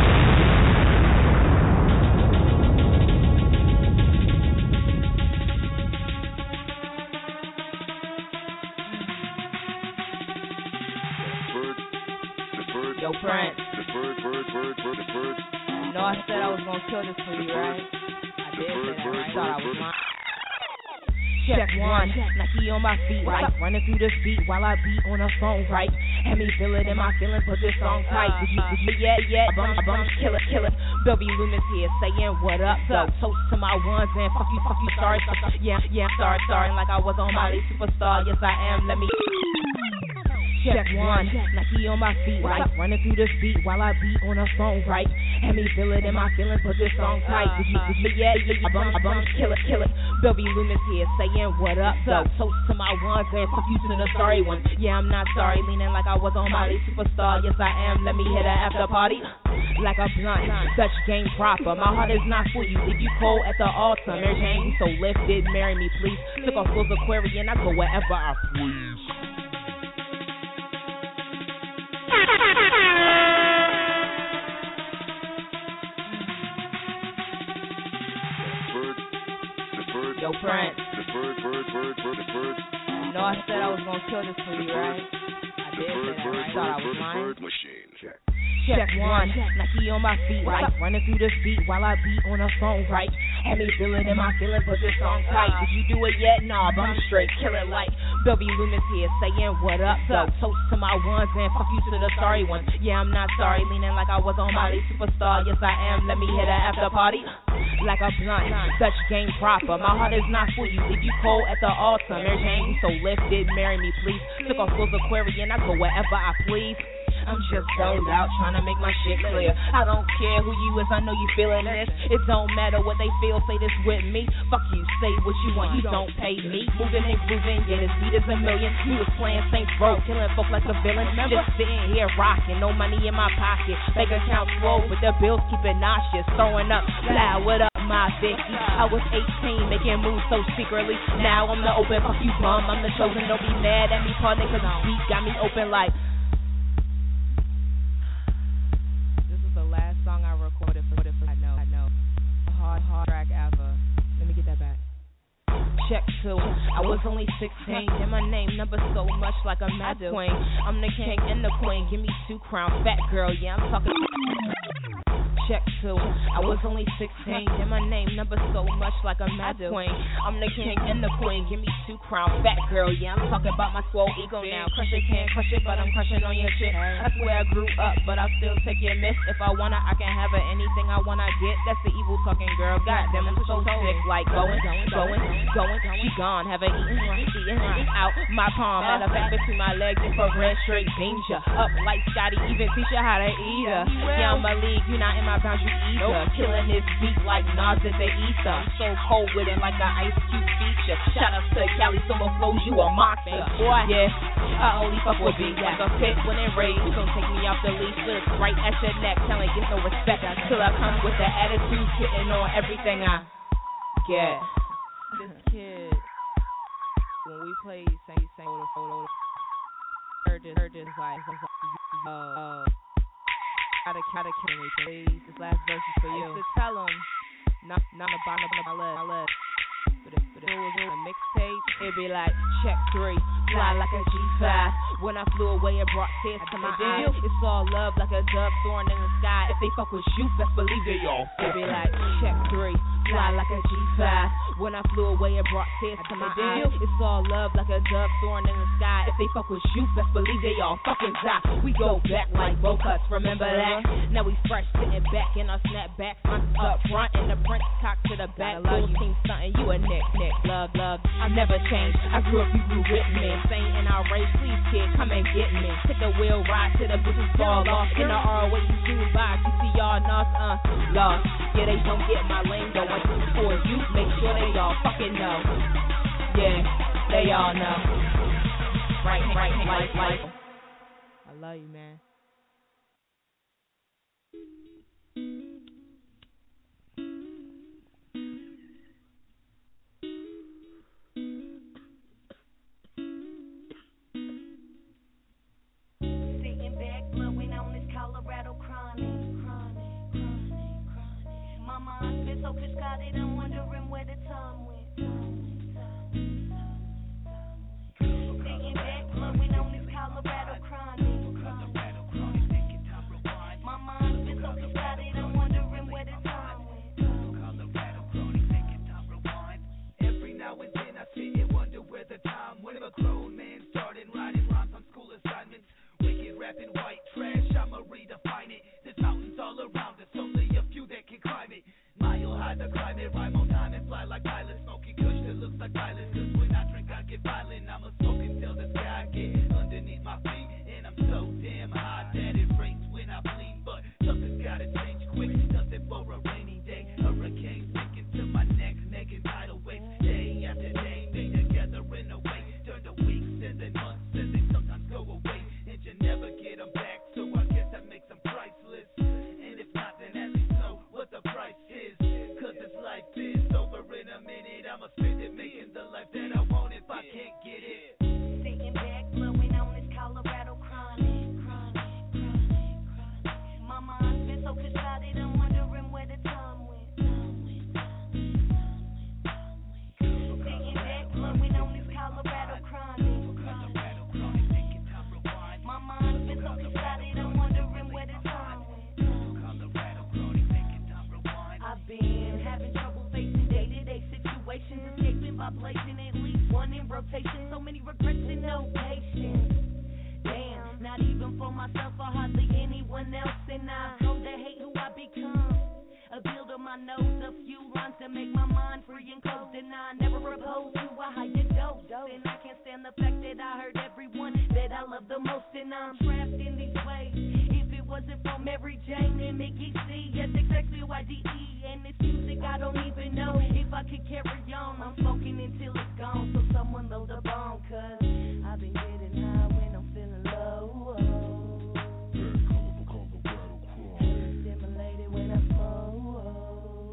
S2: Yo, Prince.
S13: The bird.
S2: You know I said I was gonna kill this for you, right? I did say that, right? I thought I was lying. Check one, Nike on my feet, right? Running through the beat while I beat on a song, right? Had me feel it in my feelings, put this song tight. Did you, yeah, bum, kill it. Bilby Luna's here saying what up, though. Toast to my ones and fuck you, sorry. Yeah, sorry, like I was on my superstar. Yes, I am, let me. Check one, Nike on my feet, right? Running through this beat while I beat on a song, right? Had me feel it in my feelings, put this song tight. Did you, yeah, bum, kill it. Bilby Luna's here saying what up, though. Toast to my ones and fuck you to the sorry one. Yeah, I'm not sorry, leaning like I was on my superstar. Yes, I am, let me hit a after party. Like a blunt, Dutch game proper. My heart is not for you. If you cold at the altar, Mary Jane, so lifted, marry me, please. Took off those Aquarian, I go wherever I please. Yo, Prince. for you, right? I did say that, right? Thought I was lying.
S14: Check one, Nike on my feet, right? Running through the beat while I beat on a phone, right? Had me feeling in my feelings, but this song tight. Did you do it yet? Nah, but I'm straight, killing like Bilby Luna's here, saying what up, though. Toast to my ones and fuck you to the sorry ones. Yeah, I'm not sorry, leaning like I was on Molly Superstar. Yes, I am. Let me hit an after party like a blunt, Dutch game proper. My heart is not for you. Leave you cold at the altar. Mary Jane, you so lifted, marry me, please. Took off those Aquarian, I go wherever I please. I'm just zoned out, trying to make my shit clear. I don't care who you is, I know you feeling this. It don't matter what they feel, say this with me. Fuck you, say what you want, you don't pay me. Moving and grooving, yeah, this beat is a million. You was playing Saints Row, killing folk like a villain. Just sitting here rocking, no money in my pocket. Bank account slow, but the bills keep it nauseous. Throwing up loud, what up, my Vicky? I was 18, making moves so secretly. Now I'm the open, fuck you bum, I'm the chosen. Don't be mad at me, partner, cause this beat got me open like.
S2: Song I recorded for I know. A hard track ever. Let me get that back.
S14: Check 2. I was only 16, and my name number so much like a magic queen. I'm the king and the queen. Give me 2 crowns, fat girl. Yeah, I'm talking. Check 2. I was only 16, and my name number so much like a magic queen. I'm the king and the queen. Give me 2 crowns, fat girl. Yeah, I'm talking about my swole ego now. Crush it, can't crush it, but I'm crushing on your shit. That's where I grew up, but I still take your miss. If I wanna, I can have it. Anything I wanna get. That's the evil talking girl. Goddamn, I'm so sick. Like going. She gone. Have her eating out my palm. Matter of fact, between my legs, infrared straight beams ya up like Scotty. Even teach you how to eat her. Yeah, I'm a league. You not in my boundary either. Killing this beat like Nas at the ether. I'm so cold with it like an Ice Cube feature. Shout out to Cali Solo Flows, you a monster. Boy, yeah, I only fuck with beats like a pit when it rains. You gon' take me off the leash, look right at your neck. Talent get no respect until I come with the attitude, hitting on everything I get.
S2: This kid, when we played sang photo, heard this like, gotta kill me, please. This last verse is for you. I used to tell him, not the bottom of my left. But if it was on a mixtape, it'd be like, check 3, fly like a G5. When I flew away, it brought tears to my eyes. It's all love like a dove soaring in the sky. If they fuck with you, best believe they all. It'd be like, check 3, fly like a G5. When I flew away, it brought tears to my eyes. It's all love like a dove soaring in the sky. If they fuck with you, best believe they all fucking die. We go back like Bo-Cuts, remember that? Now we fresh, sitting back in our snapbacks. I'm up front and the Prince cock to the back. Full team stunting, you a nick, love. I never changed. I grew up, you grew with me. Saying in our race, please kid, come and get me. Hit the wheel, ride to the bitches fall off. In the R way you do by GCR, Nas, lost. Yeah, they don't get my lingo. I do it for you, make sure they all fucking know. Yeah, they all know. Right, life. I love you, man.
S15: Sitting back, blowing on this Colorado chronic. My mind's been so discarded, I'm wondering where the time went. Sitting back, blowing on this Colorado chronic. the most, and I'm trapped in these ways. If it wasn't for Mary Jane and Mickey C, yes, exactly YDE. And this music I don't even know if I could carry on. I'm smoking until it's gone, so someone load the bone, cause I've been getting high when I'm feeling low. Stimulated when I smoke.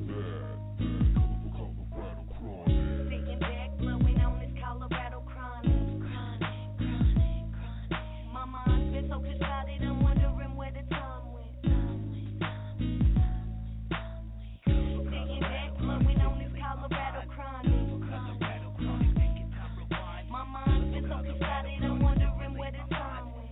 S15: Sitting back, blowing on this Colorado chronic. My mind's been so distracted, I'm wondering where the time went. Sitting back, blowing on this Colorado chronic. My mind's been so distracted, I'm wondering where the time went.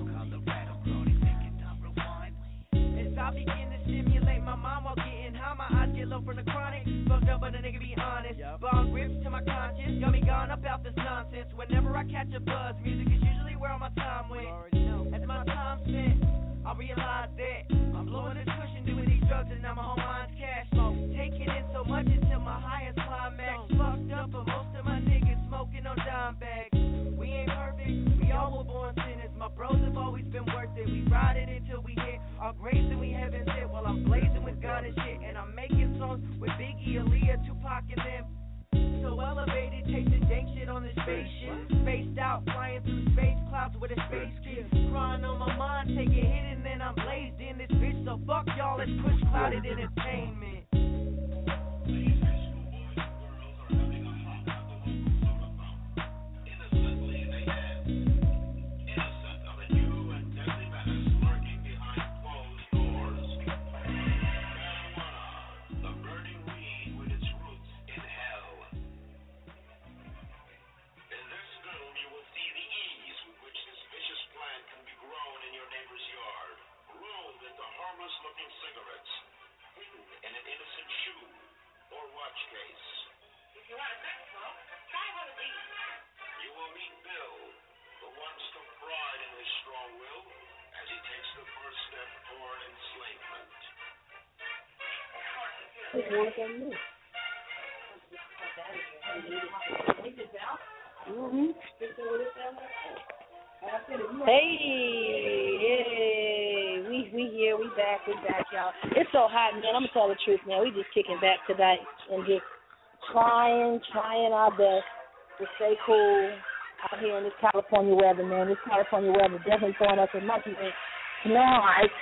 S16: As I begin to stimulate my mind while getting high, my eyes get low from the chronic. Fucked up, but a nigga be honest. Bong rips to my conscience, got me gone about this nonsense. Whenever I catch a buzz, music is usually where all my time went. As my time spent, I realize that I'm blowing this cushion, doing these drugs, and now my whole mind's cash flow. Taking in so much until my highest climax. Fucked up, but most of my niggas smoking on dime bags. We ain't perfect, we all were born sinners. My bros have always been worth it. We ride it until we hit our graves and we haven't sit. While I'm blazing with gun and shit, and I'm making songs with Biggie, Aaliyah, Tupac, and them. So elevated, tasting dank shit on this spaceship. Spaced out, flying through space clouds with a space kid. Crying on my mind, take a hit and then I'm blazed in this bitch. So fuck y'all, let's push clouded entertainment.
S17: Looking cigarettes hidden in an innocent shoe or watch case.
S9: If you want a good smoke, try one of these.
S17: You will meet Bill, the one took pride in his strong will as he takes the first step toward enslavement.
S1: Hey, we here, we back, y'all. It's so hot, man. I'm gonna tell the truth, man. We just kicking back tonight and just trying our best to stay cool out here in this California weather, man. This California weather definitely throwing us a monkey wrench tonight.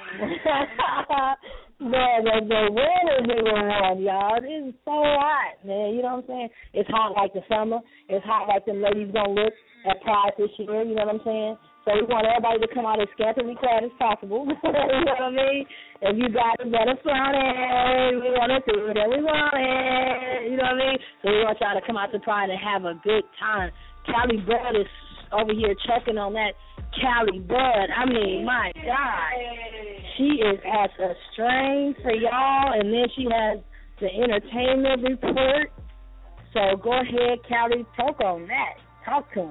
S1: Man, the weather's been warm, y'all. This is so hot, man. You know what I'm saying? It's hot like the summer. It's hot like them ladies gonna look at Pride this year. You know what I'm saying? So we want everybody to come out as scantily clad as possible. You know what I mean? If you got it, better flaunt it. We want to do it, and we want it. You know what I mean? So we want y'all to come out to Pride and have a good time. Cali Bud is over here checking on that Cali Bud. I mean, my God. She has a strain for y'all, and then she has the entertainment report. So go ahead, Cali, talk on that. Talk to him.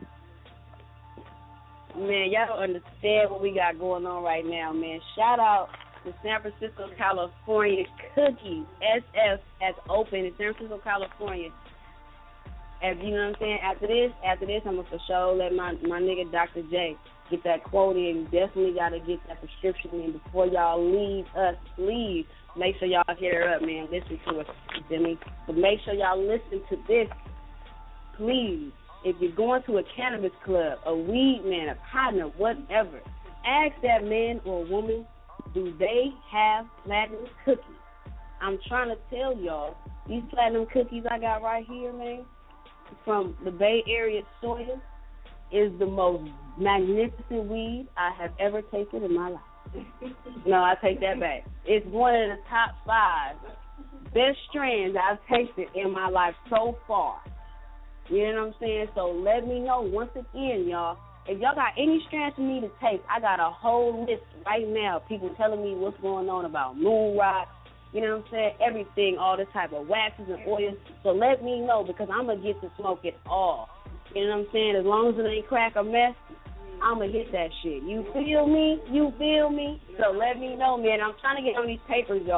S5: Man, y'all don't understand what we got going on right now, man. Shout out to San Francisco, California Cookies. SF has opened in San Francisco, California. As you know what I'm saying? After this, I'm going to for sure let my nigga Dr. J get that quote in. You definitely got to get that prescription in before y'all leave us. Please make sure y'all hit her up, man. Listen to us, Jimmy. But make sure y'all listen to this, please. If you're going to a cannabis club, a weed man, a partner, whatever, ask that man or woman, do they have platinum cookies? I'm trying to tell y'all, these platinum cookies I got right here, man, from the Bay Area soil, is the most magnificent weed I have ever taken in my life. No, I take that back. It's one of the top 5 best strands I've tasted in my life so far. You know what I'm saying? So let me know once again, y'all. If y'all got any strands you need to take, I got a whole list right now. People telling me what's going on about moon rock, you know what I'm saying? Everything, all this type of waxes and oils. So let me know because I'm going to get to smoke it all. You know what I'm saying? As long as it ain't crack or meth, I'm going to hit that shit. You feel me? You feel me? So let me know, man. I'm trying to get on these papers, y'all.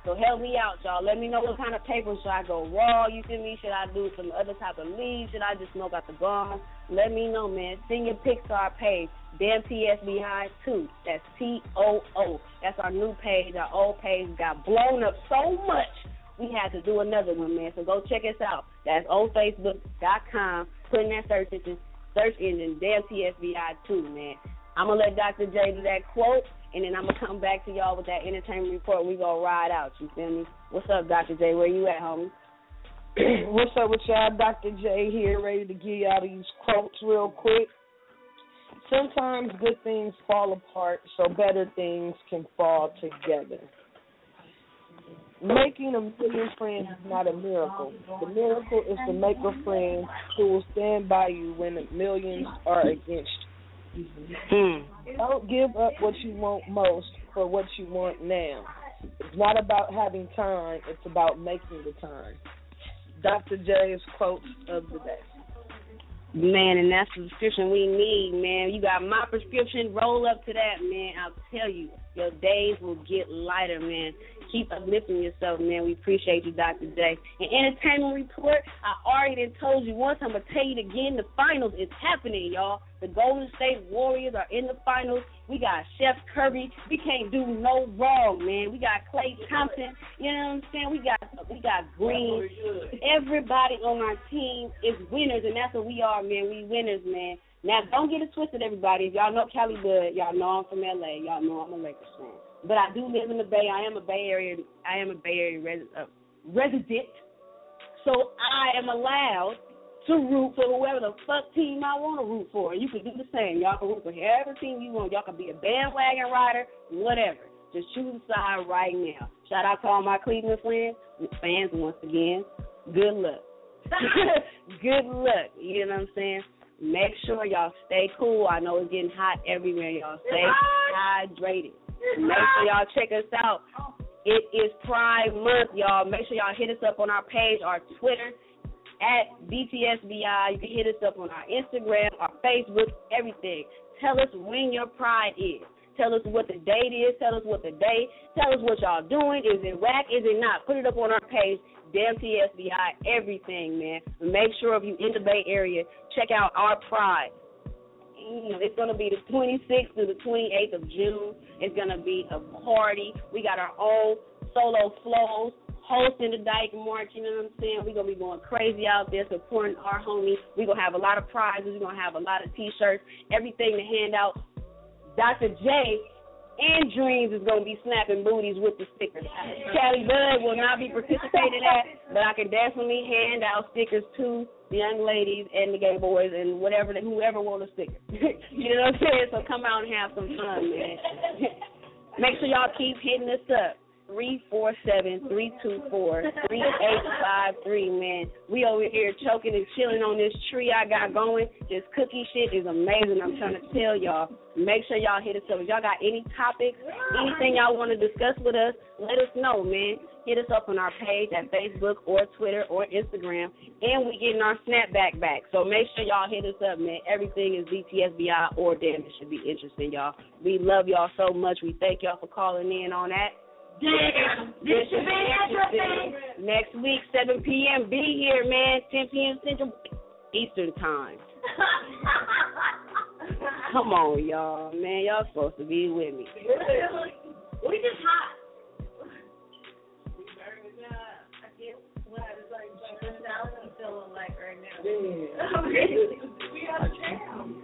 S5: So help me out, y'all. Let me know what kind of paper. Should I go raw? You feel me? Should I do some other type of leaves? Should I just smoke out the bomb? Let me know, man. Send your pics to our page, Damn TSBI 2. That's TOO. That's our new page. Our old page got blown up so much, we had to do another one, man. So go check us out. That's on Facebook.com. Put in that search engine, Damn TSBI 2, man. I'm going to let Dr. J do that quote, and then I'm going to come back to y'all with that entertainment report. We going to ride out, you feel me? What's up, Dr. J? Where you at, homie?
S4: What's up with y'all? Dr. J here, ready to give y'all these quotes real quick. Sometimes good things fall apart so better things can fall together. Making a million friends is not a miracle. The miracle is to make a friend who will stand by you when the millions are against you. Don't give up what you want most for what you want now. It's not about having time, it's about making the time. Dr. J's quotes of the day.
S5: Man, and that's the prescription we need, man. You got my prescription, roll up to that, man. I'll tell you, your days will get lighter, man. Keep uplifting yourself, man. We appreciate you, Dr. J. An entertainment report, I already told you once. I'm going to tell you again, the finals is happening, y'all. The Golden State Warriors are in the finals. We got Chef Curry. We can't do no wrong, man. We got Klay Thompson. You know what I'm saying? We got Green. Everybody on our team is winners, and that's what we are, man. We winners, man. Now, don't get it twisted, everybody. If y'all know Cali Bud, y'all know I'm from L.A. Y'all know I'm a Lakers fan. But I do live in the Bay. I am a Bay Area resident. So I am allowed to root for whoever the fuck team I want to root for. You can do the same. Y'all can root for whatever team you want. Y'all can be a bandwagon rider, whatever. Just choose a side right now. Shout out to all my Cleveland fans once again. Good luck. Good luck. You know what I'm saying? Make sure y'all stay cool. I know it's getting hot everywhere. Y'all stay hydrated. Make sure y'all check us out. It is Pride Month, y'all. Make sure y'all hit us up on our page, our Twitter, at DTSBI. You can hit us up on our Instagram, our Facebook, everything. Tell us when your Pride is. Tell us what the date is. Tell us what the day. Tell us what y'all doing. Is it whack? Is it not? Put it up on our page, Damn TSBI, everything, man. Make sure if you in the Bay Area, check out our Pride. It's going to be the 26th to the 28th of June. It's going to be a party. We got our own solo flows hosting the Dyke March, you know what I'm saying? We're going to be going crazy out there supporting our homies. We're going to have a lot of prizes. We're going to have a lot of T-shirts, everything to hand out. Dr. J and Dreams is going to be snapping booties with the stickers. Cali Bud will not be participating in that, but I can definitely hand out stickers to the young ladies and the gay boys and whoever want a sticker. You know what I'm saying? So come out and have some fun, man. Make sure y'all keep hitting us up. 347-324-3853, man. We over here choking and chilling on this tree I got going. This cookie shit is amazing. I'm trying to tell y'all. Make sure y'all hit us up. If y'all got any topics, anything y'all want to discuss with us, let us know, man. Hit us up on our page at Facebook or Twitter or Instagram, and we getting our snapback back. So make sure y'all hit us up, man. Everything is DTSBI or Damn It Should Be Interesting, y'all. We love y'all so much. We thank y'all for calling in on that. Damn, this should be interesting. Next week, 7 p.m. Be here, man. 10 p.m. Central Eastern Time. Come on, y'all. Man, y'all supposed to be with me.
S15: We just hot. What I'm feeling like right now. Yeah. We got a jam.